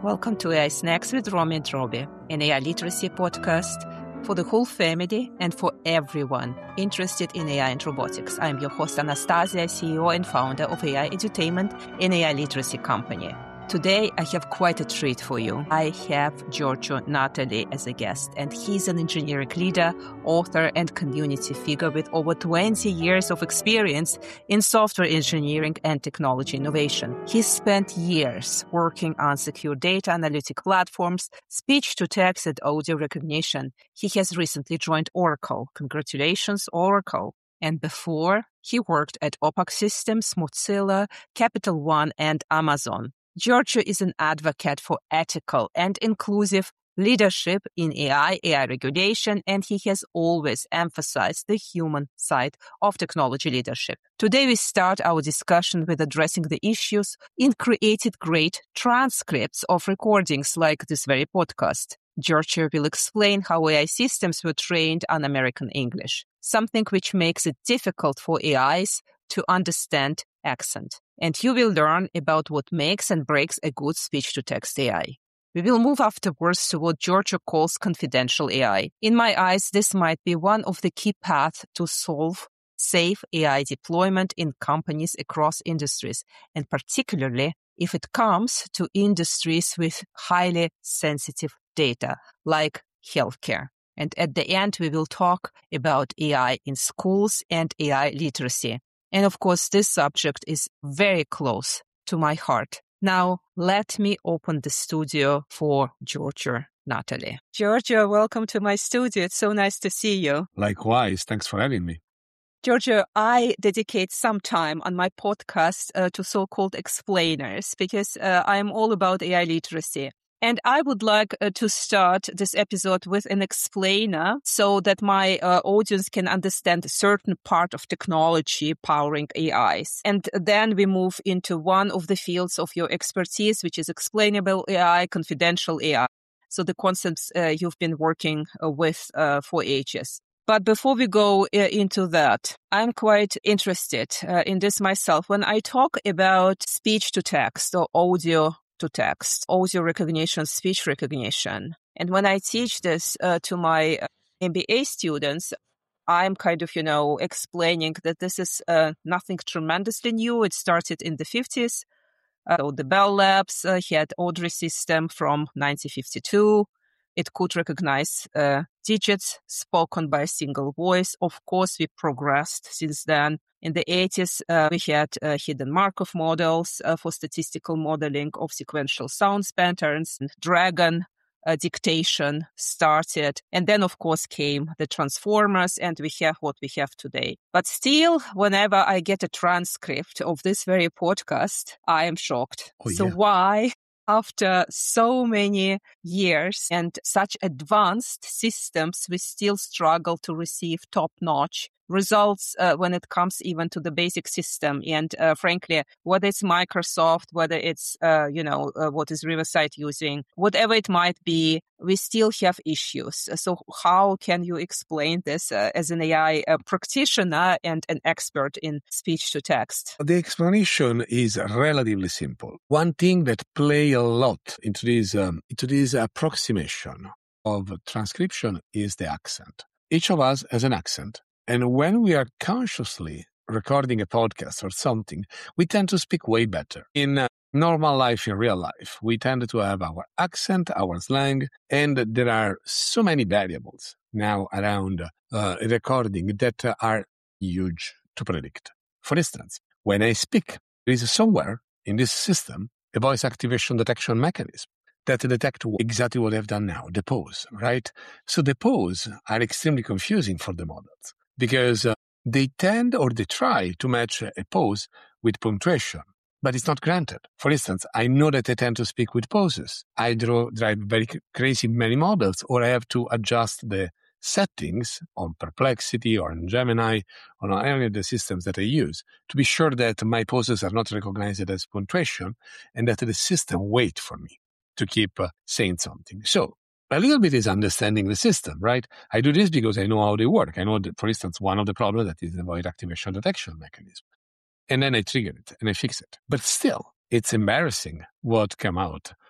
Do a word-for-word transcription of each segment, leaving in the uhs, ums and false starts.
Welcome to A I Snacks with Romy and Robbie, an A I literacy podcast for the whole family and for everyone interested in A I and robotics. I'm your host, Anastasia, C E O and founder of A I Edutainment, an A I literacy company. Today, I have quite a treat for you. I have Giorgio Natali as a guest, and he's an engineering leader, author, and community figure with over twenty years of experience in software engineering and technology innovation. He spent years working on secure data analytic platforms, speech-to-text and audio recognition. He has recently joined Oracle. Congratulations, Oracle. And before, he worked at Opac Systems, Mozilla, Capital One, and Amazon. Giorgio is an advocate for ethical and inclusive leadership in A I, A I regulation, and he has always emphasized the human side of technology leadership. Today, we start our discussion with addressing the issues in creating great transcripts of recordings like this very podcast. Giorgio will explain how A I systems were trained on American English, something which makes it difficult for A Is to understand accent. And you will learn about what makes and breaks a good speech-to-text A I. We will move afterwards to what Giorgio calls confidential A I. In my eyes, this might be one of the key paths to solve safe A I deployment in companies across industries, and particularly if it comes to industries with highly sensitive data, like healthcare. And at the end, we will talk about A I in schools and A I literacy. And of course, this subject is very close to my heart. Now, let me open the studio for Giorgio Natali. Giorgio, welcome to my studio. It's so nice to see you. Likewise. Thanks for having me. Giorgio, I dedicate some time on my podcast uh, to so-called explainers because uh, I'm all about A I literacy. And I would like uh, to start this episode with an explainer so that my uh, audience can understand a certain part of technology powering A Is. And then we move into one of the fields of your expertise, which is explainable A I, confidential A I. So the concepts uh, you've been working uh, with uh, for ages. But before we go uh, into that, I'm quite interested uh, in this myself. When I talk about speech to text or audio to text, audio recognition, speech recognition. And when I teach this uh, to my M B A students, I'm kind of, you know, explaining that this is uh, nothing tremendously new. It started in the fifties. Uh, so the Bell Labs uh, had Audrey system from nineteen fifty-two. It could recognize uh, digits spoken by a single voice. Of course, we progressed since then. In the eighties, uh, we had uh, hidden Markov models uh, for statistical modeling of sequential sound patterns. Dragon uh, dictation started. And then, of course, came the transformers, and we have what we have today. But still, whenever I get a transcript of this very podcast, I am shocked. Oh, so yeah. why? After so many years and such advanced systems, we still struggle to receive top-notch results uh, when it comes even to the basic system. And uh, frankly, whether it's Microsoft, whether it's, uh, you know, uh, what is Riverside using, whatever it might be, we still have issues. So how can you explain this uh, as an A I uh, practitioner and an expert in speech to text? The explanation is relatively simple. One thing that play a lot into this, um, into this approximation of transcription is the accent. Each of us has an accent. And when we are consciously recording a podcast or something, we tend to speak way better. In uh, normal life, in real life, we tend to have our accent, our slang, and there are so many variables now around uh, recording that uh, are huge to predict. For instance, when I speak, there is somewhere in this system a voice activation detection mechanism that detect exactly what I've done now, the pause, right? So the pause are extremely confusing for the models, because uh, they tend or they try to match a pause with punctuation, but it's not granted. For instance, I know that I tend to speak with pauses. I draw, drive very crazy many models, or I have to adjust the settings on Perplexity or on Gemini or on any of the systems that I use to be sure that my pauses are not recognized as punctuation and that the system wait for me to keep uh, saying something. So a little bit is understanding the system, right? I do this because I know how they work. I know that, for instance, one of the problems that is the voice activation detection mechanism. And then I trigger it and I fix it. But still, it's embarrassing what came out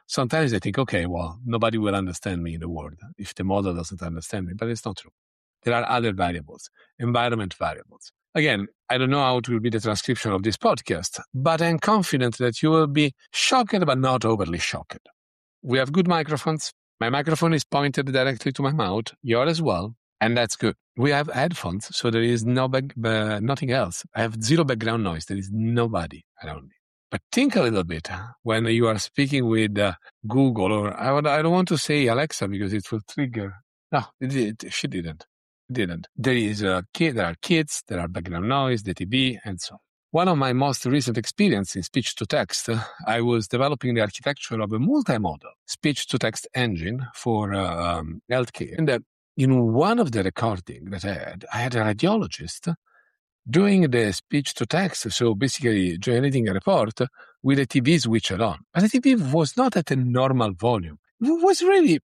sometimes I think, okay, well, nobody will understand me in the world if the model doesn't understand me, but it's not true. There are other variables, environment variables. Again, I don't know how it will be the transcription of this podcast, but I'm confident that you will be shocked, but not overly shocked. We have good microphones. My microphone is pointed directly to my mouth, yours as well, and that's good. We have headphones, so there is no back, uh, nothing else. I have zero background noise. There is nobody around me. But think a little bit when you are speaking with uh, Google, or I, would, I don't want to say Alexa because it will trigger. No, it, it, she didn't. Didn't. There is a kid. There are kids. There are background noise, the T V, and so on. One of my most recent experiences in speech-to-text, uh, I was developing the architecture of a multimodal speech-to-text engine for uh, um, healthcare. And uh, in one of the recordings that I had, I had a radiologist doing the speech-to-text, so basically generating a report with the T V switched on. But the T V was not at a normal volume. It was really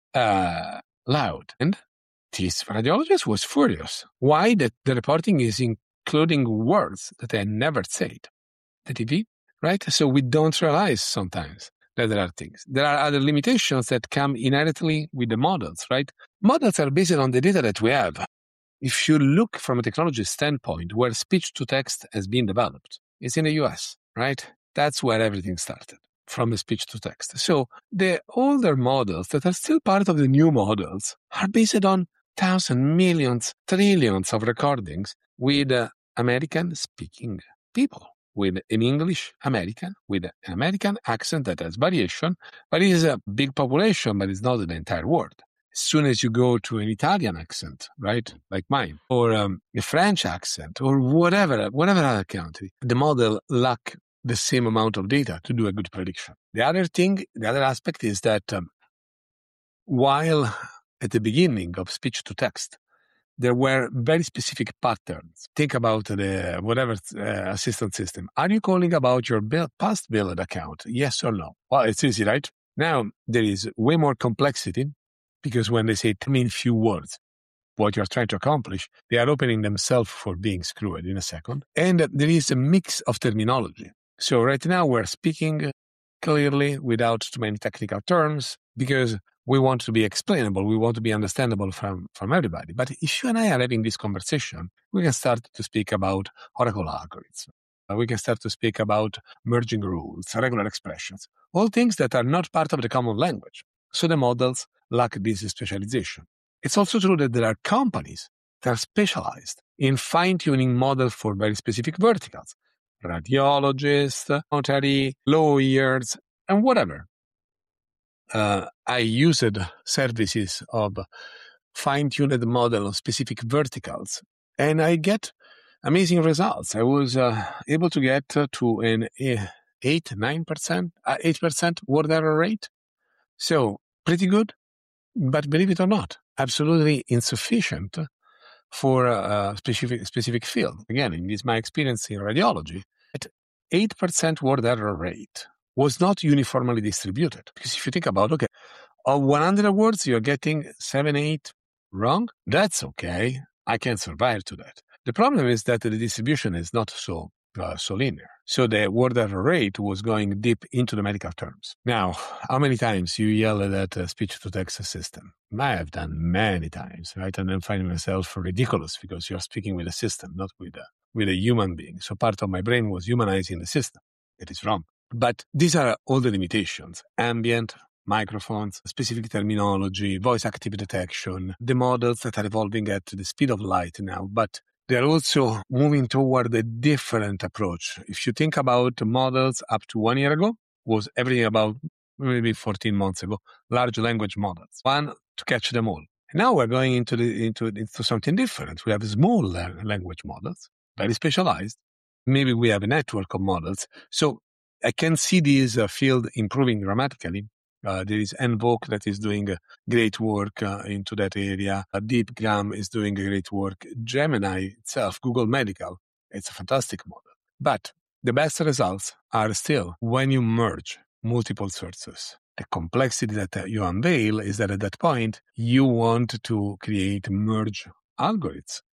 uh, loud. And this radiologist was furious. Why? That the reporting is including words that I never said. The T V, right? So we don't realize sometimes that there are things. There are other limitations that come inherently with the models, right? Models are based on the data that we have. If you look from a technology standpoint, where speech-to-text has been developed, it's in the U S, right? That's where everything started, from a speech-to-text. So the older models that are still part of the new models are based on thousands, millions, trillions of recordings with uh, American-speaking people, with an English American, with an American accent that has variation, but it is a big population, but it's not the entire world. As soon as you go to an Italian accent, right, like mine, or um, a French accent, or whatever, whatever other country, the model lacks the same amount of data to do a good prediction. The other thing, the other aspect is that um, while at the beginning of speech-to-text, there were very specific patterns. Think about the whatever uh, assistant system. Are you calling about your bill, past billed account? Yes or no? Well, it's easy, right? Now, there is way more complexity because when they say tell me in few words what you're trying to accomplish, they are opening themselves for being screwed in a second. And there is a mix of terminology. So right now we're speaking clearly without too many technical terms because we want to be explainable. We want to be understandable from, from everybody. But if you and I are having this conversation, we can start to speak about Oracle algorithms. We can start to speak about merging rules, regular expressions, all things that are not part of the common language. So the models lack this specialization. It's also true that there are companies that are specialized in fine-tuning models for very specific verticals. Radiologists, notary, lawyers, and whatever. Uh, I used services of fine-tuned model of specific verticals, and I get amazing results. I was uh, able to get uh, to an uh, eight, nine percent, uh, eight percent word error rate. So pretty good, but believe it or not, absolutely insufficient for a specific specific field. Again, in this my experience in radiology, at eight percent word error rate was not uniformly distributed. Because if you think about, okay, of one hundred words, you're getting seven, eight wrong. That's okay. I can survive to that. The problem is that the distribution is not so uh, so linear. So the word error rate was going deep into the medical terms. Now, how many times you yell at that uh, speech-to-text system? I have done many times, right? And then finding myself ridiculous because you're speaking with a system, not with a, with a human being. So part of my brain was humanizing the system. It is wrong. But these are all the limitations. Ambient, microphones, specific terminology, voice active detection, the models that are evolving at the speed of light now. But they're also moving toward a different approach. If you think about models up to one year ago, was everything about maybe fourteen months ago, large language models, one to catch them all. And now we're going into the, into into something different. We have small language models, very specialized. Maybe we have a network of models. So I can see this uh, field improving dramatically. Uh, there is Envoke that is doing uh, great work uh, into that area. Uh, DeepGram is doing great work. Gemini itself, Google Medical, it's a fantastic model. But the best results are still when you merge multiple sources. The complexity that uh, you unveil is that at that point, you want to create merge algorithms.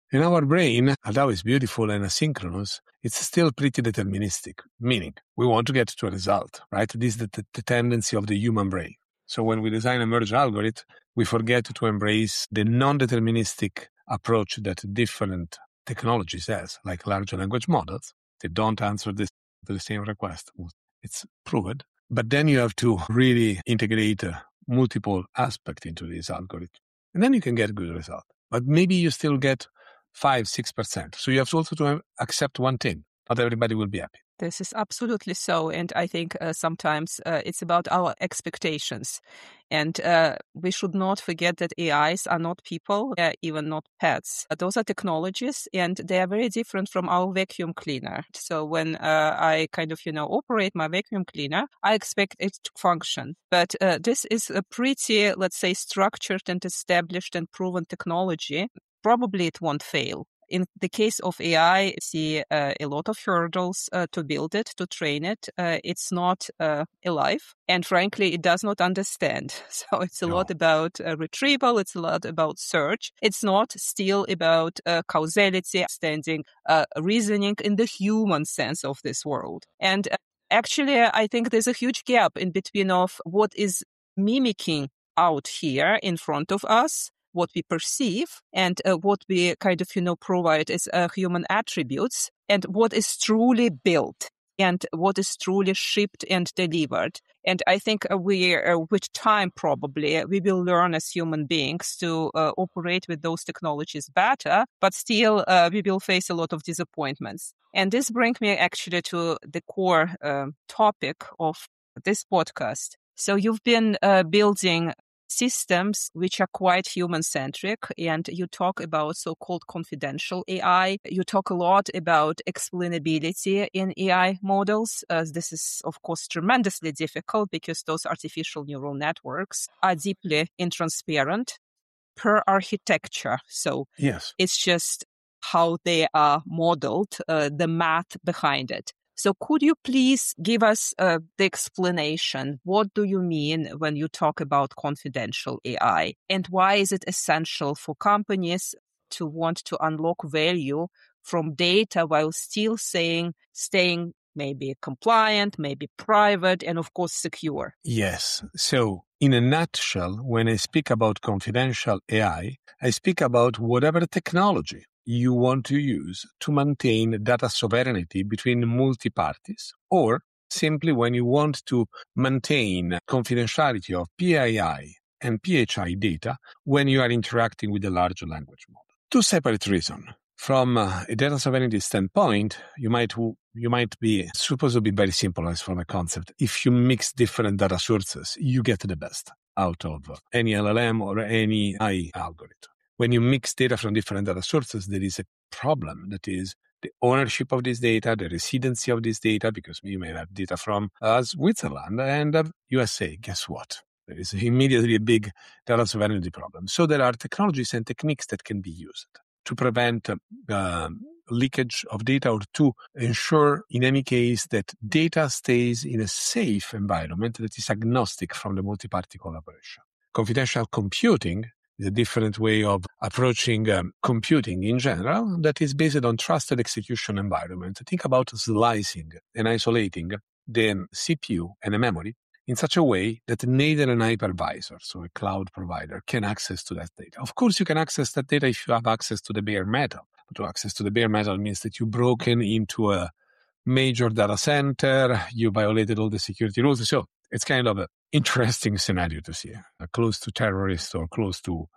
In our brain, although it's beautiful and asynchronous, it's still pretty deterministic, meaning we want to get to a result, right? This is the, the, the tendency of the human brain. So when we design a merge algorithm, we forget to embrace the non-deterministic approach that different technologies has, like large language models. They don't answer this, the same request. It's proven. But then you have to really integrate uh, multiple aspects into this algorithm. And then you can get a good result. But maybe you still get five, six percent. So you have to also to accept one thing. Not everybody will be happy. This is absolutely so. And I think uh, sometimes uh, it's about our expectations. And uh, we should not forget that A Is are not people, uh, even not pets. Those are technologies, and they are very different from our vacuum cleaner. So when uh, I kind of, you know, operate my vacuum cleaner, I expect it to function. But uh, this is a pretty, let's say, structured and established and proven technology. Probably it won't fail. In the case of A I, I see uh, a lot of hurdles uh, to build it, to train it. Uh, it's not uh, alive. And frankly, it does not understand. So it's a no. lot about uh, retrieval. It's a lot about search. It's not still about uh, causality, understanding, uh, reasoning in the human sense of this world. And uh, actually, I think there's a huge gap in between of what is mimicking out here in front of us, what we perceive, and uh, what we kind of, you know, provide as uh, human attributes, and what is truly built, and what is truly shipped and delivered. And I think uh, we, uh, with time probably, we will learn as human beings to uh, operate with those technologies better, but still uh, we will face a lot of disappointments. And this brings me actually to the core uh, topic of this podcast. So you've been uh, building systems which are quite human-centric, and you talk about so-called confidential A I. You talk a lot about explainability in A I models. Uh, this is, of course, tremendously difficult because those artificial neural networks are deeply intransparent per architecture. So yes, it's just how they are modeled, uh, the math behind it. So could you please give us uh, the explanation? What do you mean when you talk about confidential A I? And why is it essential for companies to want to unlock value from data while still saying, staying maybe compliant, maybe private, and of course secure? Yes. So in a nutshell, when I speak about confidential A I, I speak about whatever technology you want to use to maintain data sovereignty between multi-parties, or simply when you want to maintain confidentiality of P I I and P H I data when you are interacting with a large language model. Two separate reasons. From uh, a data sovereignty standpoint, you might you might be supposed to be very simple as from a concept. If you mix different data sources, you get the best out of any L L M or any A I algorithm. When you mix data from different data sources, there is a problem. That is the ownership of this data, the residency of this data, because you may have data from uh, Switzerland and uh, U S A. Guess what? There is immediately a big data sovereignty problem. So there are technologies and techniques that can be used to prevent uh, leakage of data, or to ensure, in any case, that data stays in a safe environment that is agnostic from the multi-party collaboration. Confidential computing is a different way of approaching um, computing in general that is based on trusted execution environment. Think about slicing and isolating the C P U and the memory in such a way that neither an hypervisor, so a cloud provider, can access to that data. Of course, you can access that data if you have access to the bare metal. But to access to the bare metal means that you've broken into a major data center, you violated all the security rules. So it's kind of an interesting scenario to see, uh, close to terrorists or close to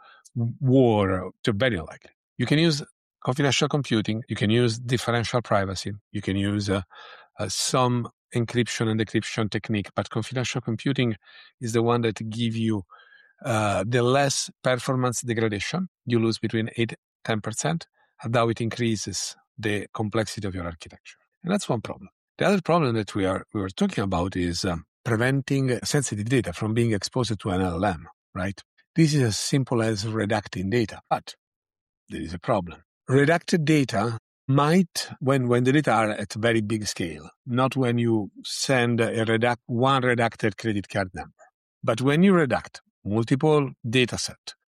war, to very unlikely. You can use confidential computing, you can use differential privacy, you can use uh, uh, some encryption and decryption technique, but confidential computing is the one that gives you uh, the less performance degradation. You lose between eight to ten percent, and now it increases the complexity of your architecture. And that's one problem. The other problem that we are we were talking about is um, preventing sensitive data from being exposed to an L L M, right? This is as simple as redacting data, but there is a problem. Redacted data might, when, when the data are at a very big scale, not when you send a redact, one redacted credit card number, but when you redact multiple data sets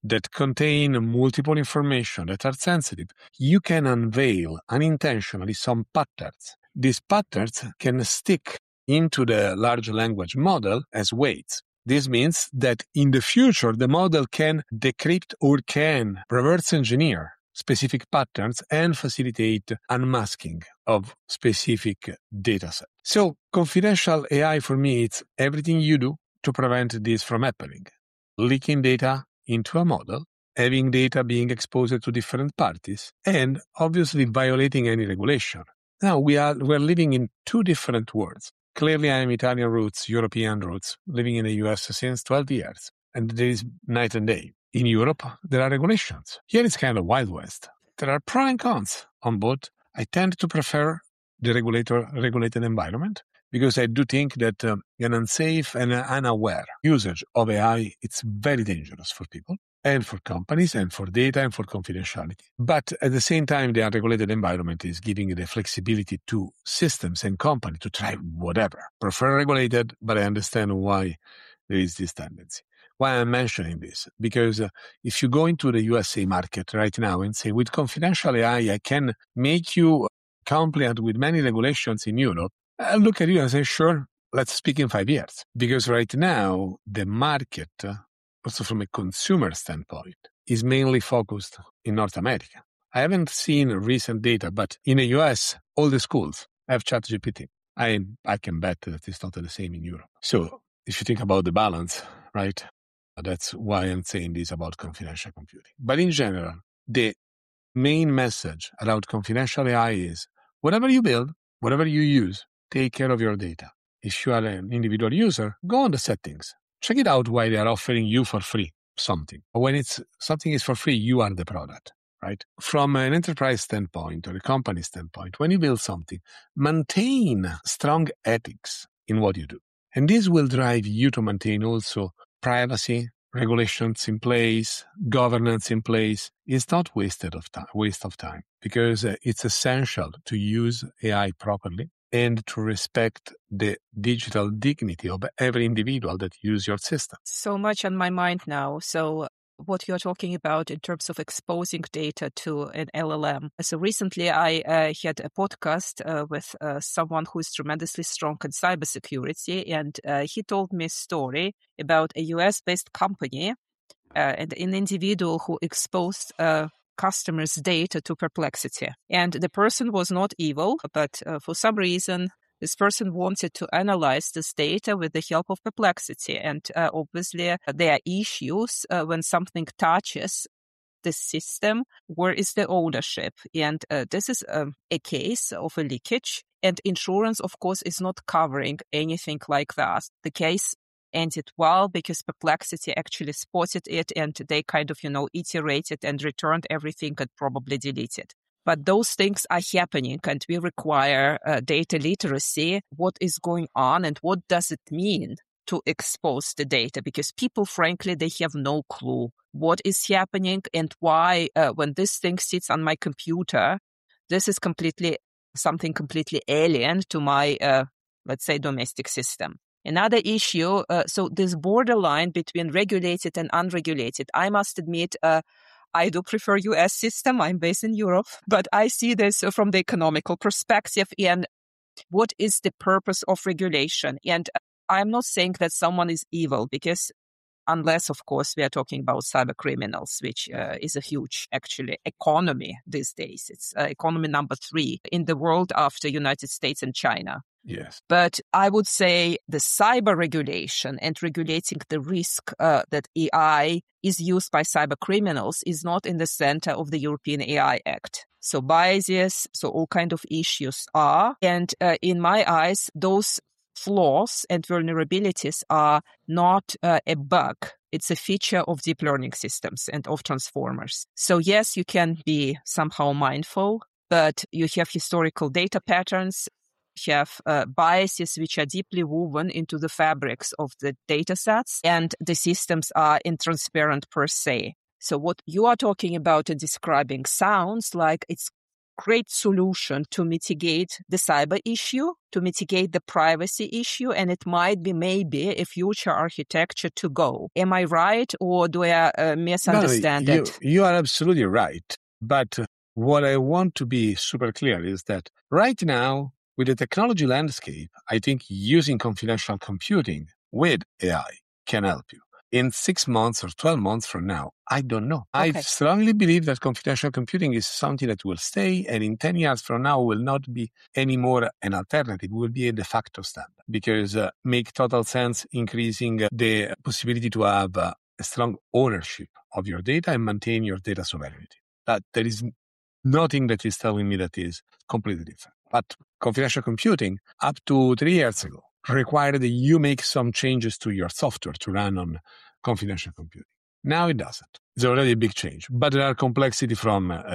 that contain multiple information that are sensitive, you can unveil unintentionally some patterns. These patterns can stick into the large language model as weights. This means that in the future, the model can decrypt or can reverse engineer specific patterns and facilitate unmasking of specific data sets. So confidential A I for me, it's everything you do to prevent this from happening. Leaking data into a model, having data being exposed to different parties, and obviously violating any regulation. Now, we are we're living in two different worlds. Clearly, I am Italian roots, European roots, living in the U S since twelve years, and there is night and day. In Europe, there are regulations. Here it's kind of Wild West. There are pros and cons on both. I tend to prefer the regulator regulated environment because I do think that um, an unsafe and unaware usage of A I, it's very dangerous for people and for companies and for data and for confidentiality. But at the same time, the unregulated environment is giving the flexibility to systems and companies to try whatever. Prefer regulated, but I understand why there is this tendency. Why I'm mentioning this? Because uh, if you go into the U S A market right now and say, with confidential A I, I can make you compliant with many regulations in Europe, I'll look at you and say, sure, let's speak in five years. Because right now, the market, uh, also from a consumer standpoint, is mainly focused in North America. I haven't seen recent data, but in the U S, all the schools have ChatGPT. I I can bet that it's not the same in Europe. So if you think about the balance, right, that's why I'm saying this about confidential computing. But in general, the main message about confidential A I is whatever you build, whatever you use, take care of your data. If you are an individual user, go on the settings. Check it out why they are offering you for free something. When it's something is for free, you are the product, right? From an enterprise standpoint or a company standpoint, when you build something, maintain strong ethics in what you do. And this will drive you to maintain also privacy, regulations in place, governance in place. It's not wasted of time, waste of time because uh, it's essential to use A I properly and to respect the digital dignity of every individual that use your system. So much on my mind now. So what you're talking about in terms of exposing data to an L L M. So recently I uh, had a podcast uh, with uh, someone who is tremendously strong in cybersecurity, and uh, he told me a story about a U S-based company uh, and an individual who exposed uh, customers' data to Perplexity. And the person was not evil, but uh, for some reason, this person wanted to analyze this data with the help of Perplexity. And uh, obviously, there are issues uh, when something touches the system. Where is the ownership? And uh, this is um, a case of a leakage. And insurance, of course, is not covering anything like that. The case ended well because Perplexity actually spotted it and they kind of, you know, iterated and returned everything and probably deleted. But those things are happening and we require uh, data literacy. What is going on and what does it mean to expose the data? Because people, frankly, they have no clue what is happening and why uh, when this thing sits on my computer, this is completely something completely alien to my, uh, let's say, domestic system. Another issue, uh, so this borderline between regulated and unregulated, I must admit, uh, I do prefer U S system. I'm based in Europe, but I see this from the economical perspective and what is the purpose of regulation? And I'm not saying that someone is evil because unless, of course, we are talking about cyber criminals, which uh, is a huge, actually, economy these days. It's uh, economy number three in the world after United States and China. Yes. But I would say the cyber regulation and regulating the risk uh, that A I is used by cyber criminals is not in the center of the European A I Act. So biases, so all kind of issues are. And uh, in my eyes, those flaws and vulnerabilities are not uh, a bug. It's a feature of deep learning systems and of transformers. So yes, you can be somehow mindful, but you have historical data patterns, you have uh, biases which are deeply woven into the fabrics of the data sets, and the systems are intransparent per se. So what you are talking about and describing sounds like it's great solution to mitigate the cyber issue, to mitigate the privacy issue, and it might be maybe a future architecture to go. Am I right, or do I uh, misunderstand no, you, it? You are absolutely right. But what I want to be super clear is that right now, with the technology landscape, I think using confidential computing with A I can help you. In six months or twelve months from now, I don't know. Okay. I strongly believe that confidential computing is something that will stay, and in ten years from now will not be anymore an alternative, will be a de facto standard, because uh, make total sense increasing uh, the possibility to have uh, a strong ownership of your data and maintain your data sovereignty. That there is nothing that is telling me that is completely different. But confidential computing, up to three years ago, required that you make some changes to your software to run on confidential computing. Now it doesn't. It's already a big change. But there are complexity from uh,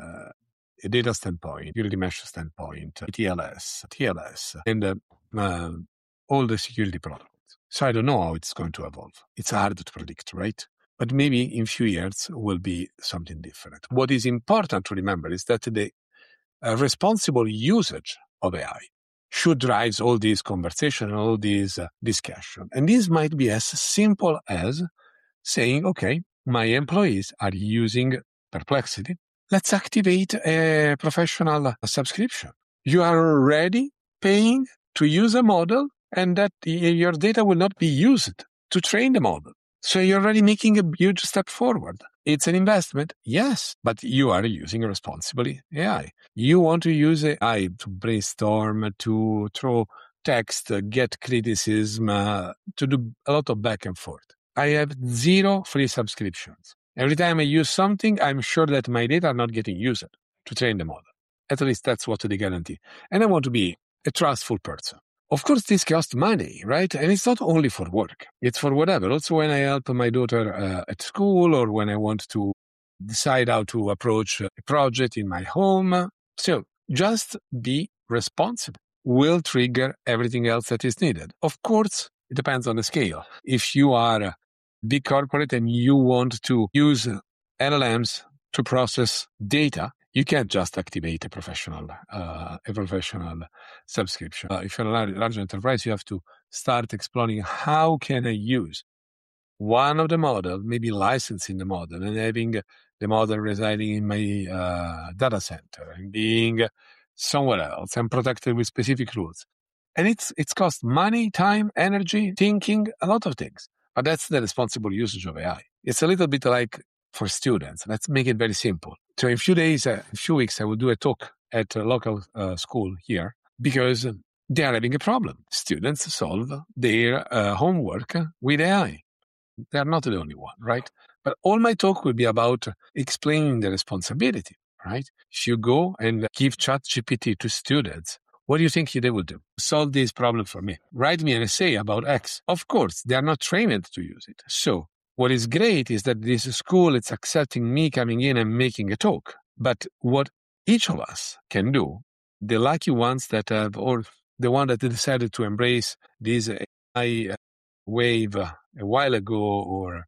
a data standpoint, security mesh standpoint, T L S, T L S, and uh, uh, all the security protocols. So I don't know how it's going to evolve. It's hard to predict, right? But maybe in a few years will be something different. What is important to remember is that the uh, responsible usage of A I should drive all these conversation, all these uh, discussion. And this might be as simple as saying, okay, my employees are using Perplexity. Let's activate a professional subscription. You are already paying to use a model, and that your data will not be used to train the model. So you're already making a huge step forward. It's an investment, yes, but you are using responsibly A I. You want to use A I to brainstorm, to throw text, get criticism, uh, to do a lot of back and forth. I have zero free subscriptions. Every time I use something, I'm sure that my data are not getting used to train the model. At least that's what they guarantee. And I want to be a trustful person. Of course, this costs money, right? And it's not only for work. It's for whatever. Also, when I help my daughter uh, at school, or when I want to decide how to approach a project in my home. So just be responsible. Will trigger everything else that is needed. Of course, it depends on the scale. If you are a big corporate and you want to use L L Ms to process data, you can't just activate a professional uh, a professional subscription. Uh, if you're a large, large enterprise, you have to start exploring how can I use one of the model, maybe licensing the model and having the model residing in my uh, data center and being somewhere else and protected with specific rules. And it's it's cost money, time, energy, thinking, a lot of things. But that's the responsible usage of A I. It's a little bit like for students. Let's make it very simple. So in a few days, uh, in a few weeks, I will do a talk at a local uh, school here because they are having a problem. Students solve their uh, homework with A I. They are not the only one, right? But all my talk will be about explaining the responsibility, right? If you go and give ChatGPT to students, what do you think they will do? Solve this problem for me. Write me an essay about X. Of course, they are not trained to use it. So what is great is that this school is accepting me coming in and making a talk. But what each of us can do, the lucky ones that have, or the one that decided to embrace this A I wave a while ago, or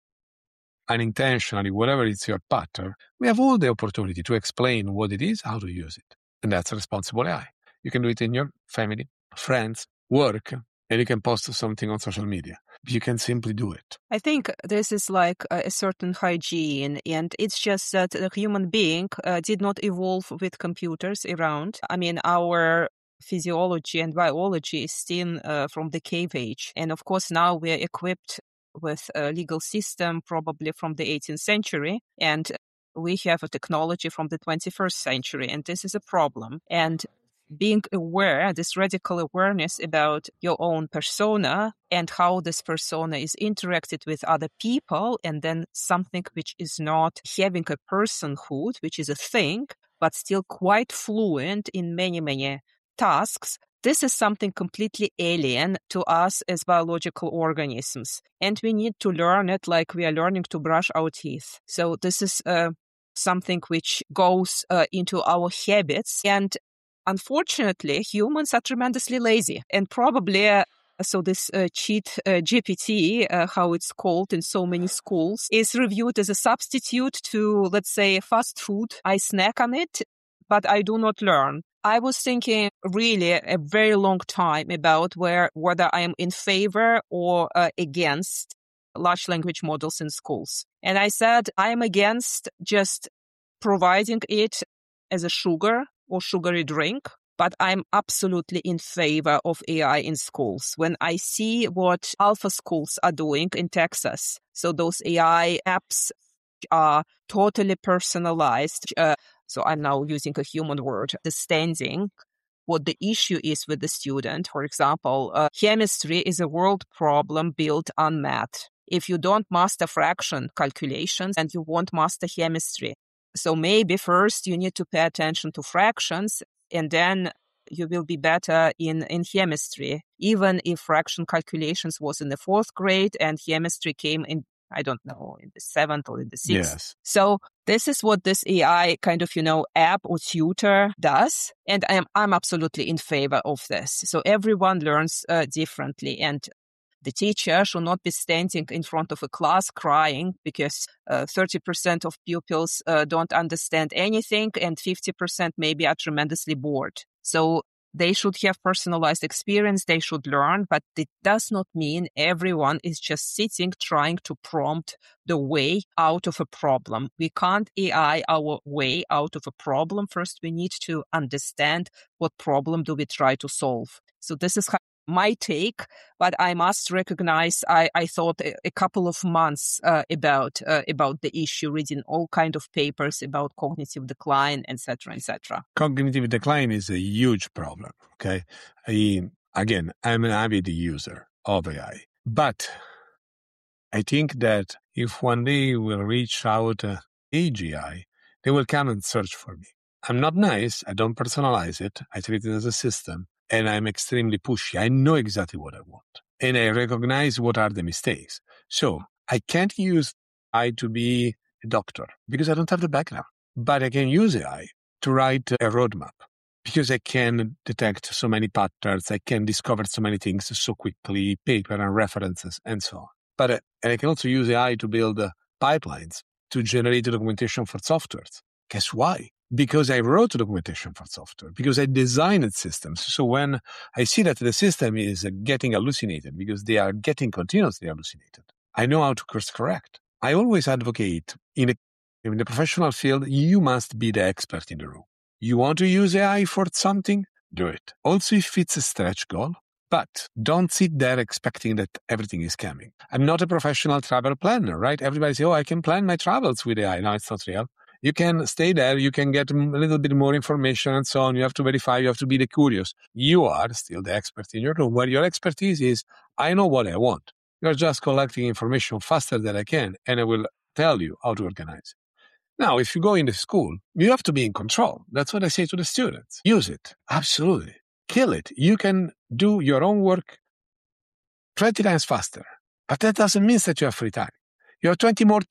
unintentionally, whatever is your pattern, we have all the opportunity to explain what it is, how to use it. And that's responsible A I. You can do it in your family, friends, work, and you can post something on social media. You can simply do it. I think this is like a certain hygiene, and it's just that the human being uh, did not evolve with computers around. I mean, our physiology and biology is still uh, from the cave age. And of course, now we're equipped with a legal system probably from the eighteenth century, and we have a technology from the twenty-first century, and this is a problem. And being aware, this radical awareness about your own persona and how this persona is interacted with other people, and then something which is not having a personhood, which is a thing, but still quite fluent in many, many tasks, this is something completely alien to us as biological organisms. And we need to learn it like we are learning to brush our teeth. So this is uh, something which goes uh, into our habits. And unfortunately, humans are tremendously lazy, and probably uh, so this uh, cheat uh, G P T, uh, how it's called in so many schools, is reviewed as a substitute to, let's say, fast food. I snack on it but I do not learn. I was thinking really a very long time about where whether I am in favor or uh, against large language models in schools. And I said I am against just providing it as a sugar or sugary drink, but I'm absolutely in favor of A I in schools. When I see what alpha schools are doing in Texas, so those A I apps are totally personalized. Uh, so I'm now using a human word, understanding what the issue is with the student. For example, uh, chemistry is a world problem built on math. If you don't master fraction calculations and you won't master chemistry, so maybe first you need to pay attention to fractions and then you will be better in, in chemistry, even if fraction calculations was in the fourth grade and chemistry came in, I don't know, in the seventh or in the sixth. Yes. So this is what this A I kind of, you know, app or tutor does. And I'm, I'm absolutely in favor of this. So everyone learns uh, differently. And the teacher should not be standing in front of a class crying because uh, thirty percent of pupils uh, don't understand anything and fifty percent maybe are tremendously bored. So they should have personalized experience, they should learn, but it does not mean everyone is just sitting trying to prompt the way out of a problem. We can't A I our way out of a problem. First, we need to understand what problem do we try to solve. So this is how my take, but I must recognize I, I thought a, a couple of months uh, about uh, about the issue, reading all kind of papers about cognitive decline, et cetera, et cetera. Cognitive decline is a huge problem, okay? I, again, I'm an avid user of A I, but I think that if one day we'll reach out uh, A G I, they will come and search for me. I'm not nice. I don't personalize it. I treat it as a system. And I'm extremely pushy. I know exactly what I want. And I recognize what are the mistakes. So I can't use A I to be a doctor because I don't have the background. But I can use A I to write a roadmap because I can detect so many patterns. I can discover so many things so quickly, paper and references and so on. But uh, and I can also use A I to build uh, pipelines to generate documentation for softwares. Guess why? Because I wrote documentation for software, because I designed systems. So when I see that the system is getting hallucinated, because they are getting continuously hallucinated, I know how to course correct. I always advocate in, a, in the professional field, you must be the expert in the room. You want to use A I for something? Do it. Also, if it's a stretch goal, but don't sit there expecting that everything is coming. I'm not a professional travel planner, right? Everybody says, oh, I can plan my travels with A I. No, it's not real. You can stay there, you can get a little bit more information and so on. You have to verify, you have to be the curious. You are still the expert in your room. Where your expertise is, I know what I want. You're just collecting information faster than I can, and I will tell you how to organize it. Now, if you go into school, you have to be in control. That's what I say to the students. Use it. Absolutely. Kill it. You can do your own work twenty times faster. But that doesn't mean that you have free time. You have twenty more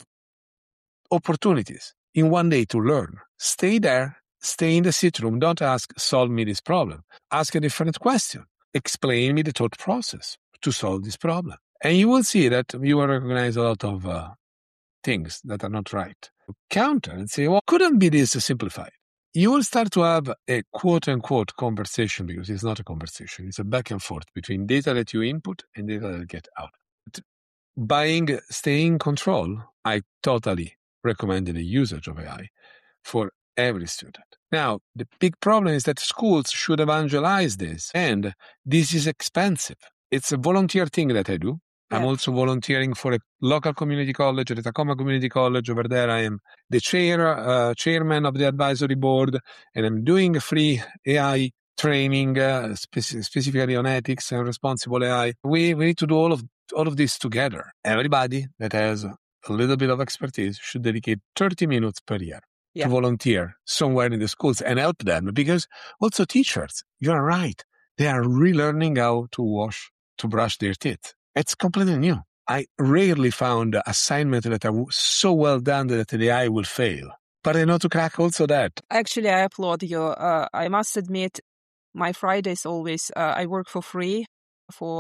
opportunities in one day to learn. Stay there, stay in the sit room. Don't ask, solve me this problem. Ask a different question. Explain me the thought process to solve this problem. And you will see that you will recognize a lot of uh, things that are not right. Counter and say, well, couldn't be this simplified. You will start to have a quote-unquote conversation, because it's not a conversation. It's a back and forth between data that you input and data that get out. But buying, staying in control, I totally recommended the usage of A I for every student. Now, the big problem is that schools should evangelize this, and this is expensive. It's a volunteer thing that I do. Yeah. I'm also volunteering for a local community college, the Tacoma Community College. Over there, I am the chair, uh, chairman of the advisory board, and I'm doing a free A I training, uh, spe- specifically on ethics and responsible A I. We, we need to do all of all of this together. Everybody that has a little bit of expertise should dedicate thirty minutes per year yeah. to volunteer somewhere in the schools and help them. Because also teachers, you're right, they are relearning how to wash, to brush their teeth. It's completely new. I rarely found assignments that are so well done that the A I will fail. But I know to crack also that. Actually, I applaud you. Uh, I must admit, my Fridays always, uh, I work for free for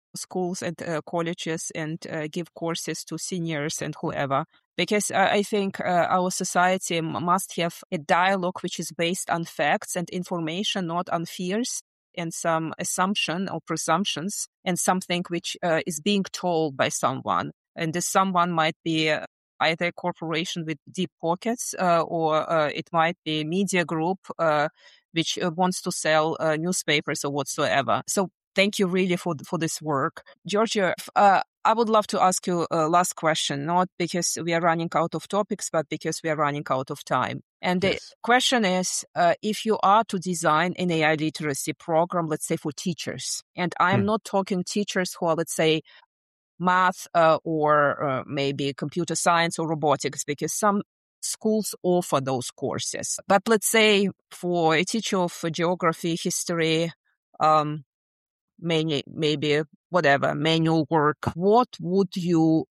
schools and uh, colleges and uh, give courses to seniors and whoever. Because uh, I think uh, our society m- must have a dialogue which is based on facts and information, not on fears and some assumption or presumptions, and something which uh, is being told by someone. And this someone might be uh, either a corporation with deep pockets, uh, or uh, it might be a media group uh, which uh, wants to sell uh, newspapers or whatsoever. So thank you really for for this work. Georgia, uh, I would love to ask you a last question, not because we are running out of topics, but because we are running out of time. And the Yes. question is, uh, if you are to design an A I literacy program, let's say for teachers, and I'm Hmm. not talking teachers who are, let's say, math uh, or uh, maybe computer science or robotics, because some schools offer those courses. But let's say for a teacher of geography, history, um, many, maybe whatever, manual work, what would you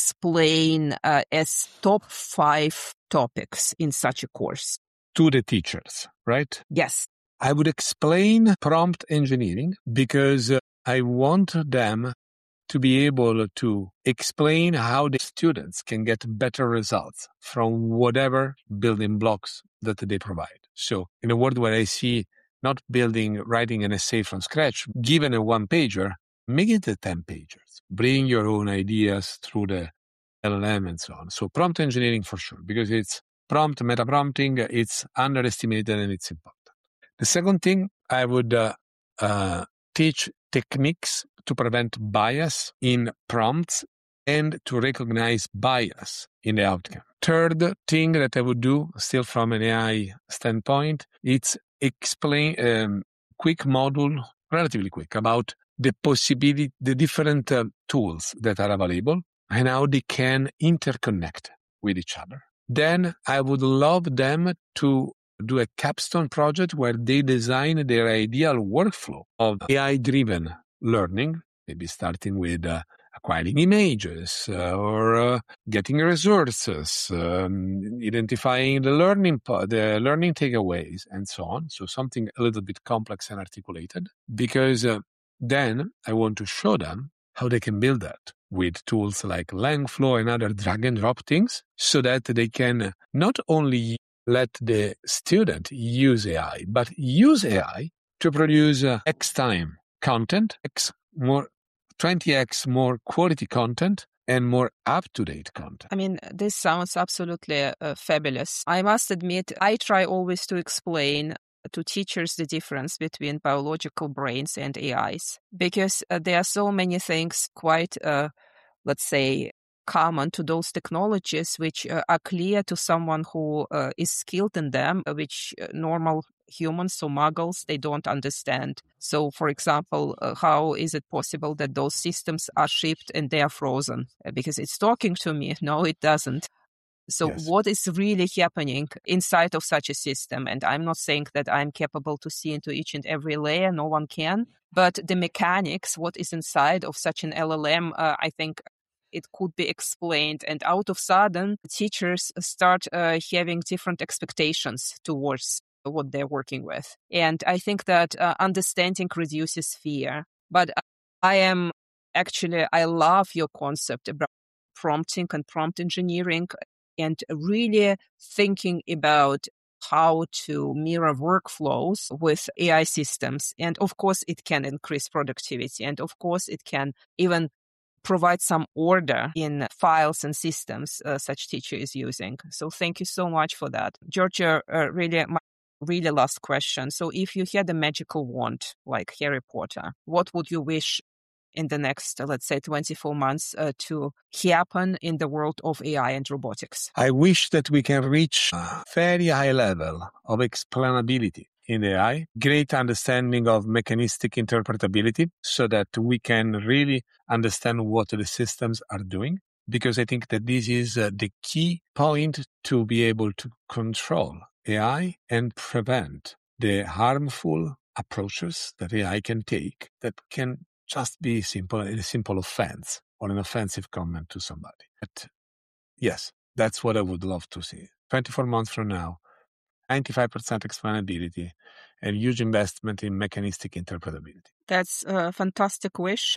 explain uh, as top five topics in such a course? To the teachers, right? Yes. I would explain prompt engineering because uh, I want them to be able to explain how the students can get better results from whatever building blocks that they provide. So in a world where I see not building, writing an essay from scratch, given a one pager, make it a ten pagers. Bring your own ideas through the L L M and so on. So prompt engineering for sure, because it's prompt, meta prompting, it's underestimated and it's important. The second thing, I would uh, uh, teach techniques to prevent bias in prompts and to recognize bias in the outcome. Third thing that I would do, still from an A I standpoint, it's explain um, quick module, relatively quick, about the possibility, the different uh, tools that are available and how they can interconnect with each other. Then I would love them to do a capstone project where they design their ideal workflow of A I-driven learning, maybe starting with uh, acquiring images uh, or uh, getting resources, um, identifying the learning po- the learning takeaways, and so on. So something a little bit complex and articulated, because uh, then I want to show them how they can build that with tools like Langflow and other drag and drop things, so that they can not only let the student use A I, but use A I to produce uh, X time content, X more, twenty x more quality content, and more up-to-date content. I mean, this sounds absolutely uh, fabulous. I must admit, I try always to explain to teachers the difference between biological brains and A Is, because uh, there are so many things quite, uh, let's say, common to those technologies which uh, are clear to someone who uh, is skilled in them, uh, which uh, normal humans, so muggles, they don't understand. So, for example, uh, how is it possible that those systems are shipped and they are frozen? Uh, because it's talking to me. No, it doesn't. So Yes. what is really happening inside of such a system? And I'm not saying that I'm capable to see into each and every layer. No one can. But the mechanics, what is inside of such an L L M, uh, I think it could be explained. And out of sudden, teachers start uh, having different expectations towards what they're working with. And I think that uh, understanding reduces fear. But I am actually, I love your concept about prompting and prompt engineering, and really thinking about how to mirror workflows with A I systems. And of course, it can increase productivity. And of course, it can even provide some order in files and systems uh, such teacher is using. So thank you so much for that. Georgia, uh, really, my really last question. So if you had a magical wand like Harry Potter, what would you wish in the next, uh, let's say, twenty-four months uh, to happen in the world of A I and robotics? I wish that we can reach a very high level of explainability in A I, great understanding of mechanistic interpretability, so that we can really understand what the systems are doing. Because I think that this is uh, the key point to be able to control A I and prevent the harmful approaches that A I can take that can just be simple, a simple offense or an offensive comment to somebody. But yes, that's what I would love to see. twenty-four months from now, ninety-five percent explainability and huge investment in mechanistic interpretability. That's a fantastic wish.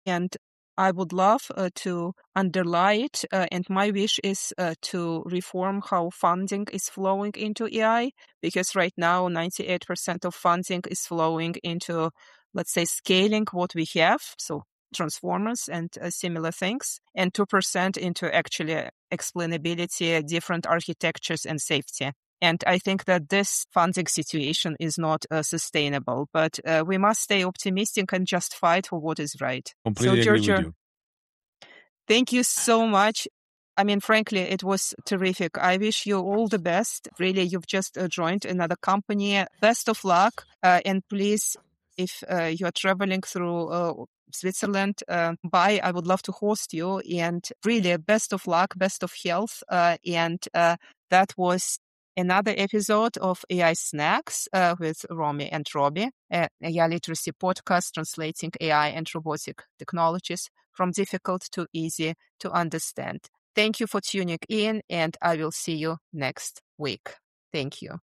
And I would love uh, to underlie it. Uh, and my wish is uh, to reform how funding is flowing into A I, because right now ninety-eight percent of funding is flowing into, let's say, scaling what we have. So transformers and uh, similar things, and two percent into actually explainability, different architectures and safety. And I think that this funding situation is not uh, sustainable, but uh, we must stay optimistic and just fight for what is right. Completely so, agree Giorgio, with you. Thank you so much. I mean, frankly, it was terrific. I wish you all the best. Really, you've just uh, joined another company. Best of luck. Uh, and please, if uh, you're traveling through uh, Switzerland, uh, bye. I would love to host you. And really, best of luck, best of health. Uh, and uh, that was another episode of A I Snacks uh, with Romy and Robbie, uh, A I Literacy podcast translating A I and robotic technologies from difficult to easy to understand. Thank you for tuning in, and I will see you next week. Thank you.